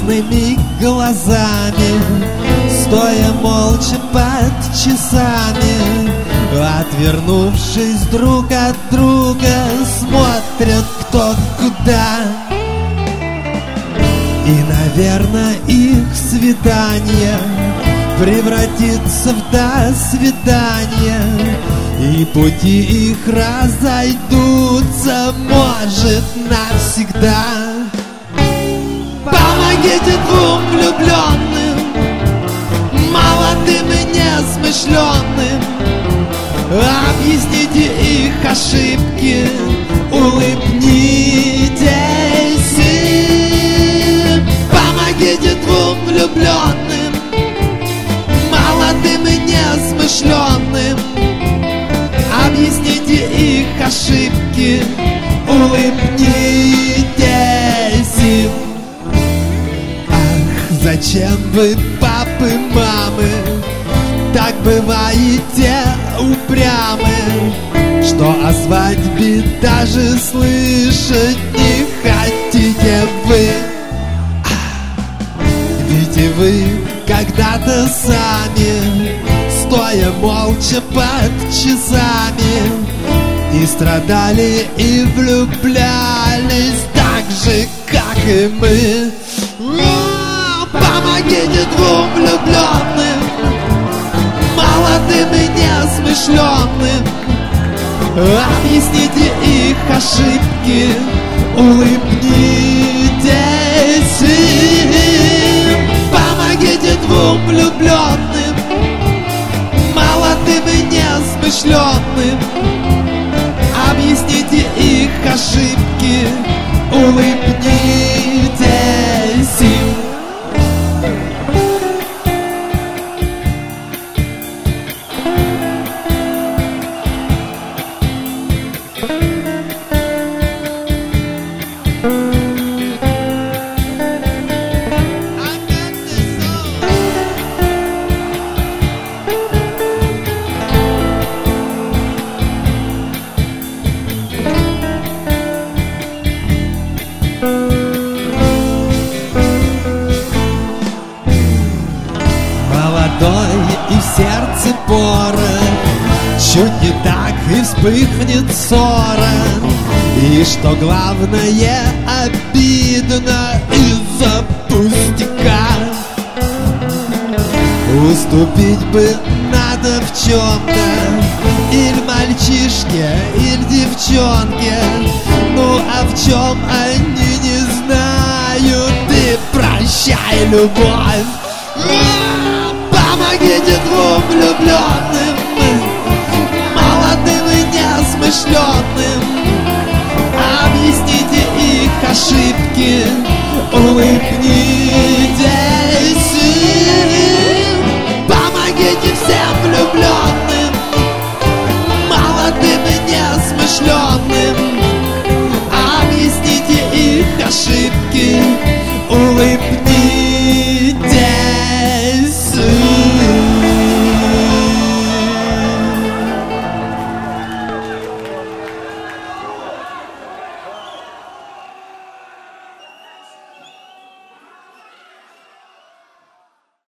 грустными глазами, стоя молча под часами, отвернувшись друг от друга, смотрят кто куда. И, наверное, их свидание превратится в до свидания, и пути их разойдутся, может, навсегда. Помогите двум влюбленным, молодым и несмышленным, объясните их ошибки, улыбнитесь им. Помогите двум влюбленным, молодым и несмышленным, объясните их ошибки, улыбнитесь им. Ах, зачем вы, папы, мамы, так бываете упрямы, что о свадьбе даже слышать не хотите вы? Ведь и вы когда-то сами, стоя молча под часами, и страдали, и влюблялись так же, как и мы. Помогите двум влюбленным, молодым и несмышленным, объясните их ошибки, улыбнитесь им. Помогите двум влюбленным, молодым и несмышленным, объясните их ошибки, улыбнитесь им. И в сердце порох, чуть не так и вспыхнет ссора. И что главное, обидно из-за пустяка. Уступить бы надо в чем-то, или мальчишке, или девчонке. Ну а в чем они не знают, и прощай, любовь. Помогите двум влюбленным, молодым и несмышленным, объясните их ошибки, улыбнитесь им. Помогите всем влюбленным, молодым и несмышленным,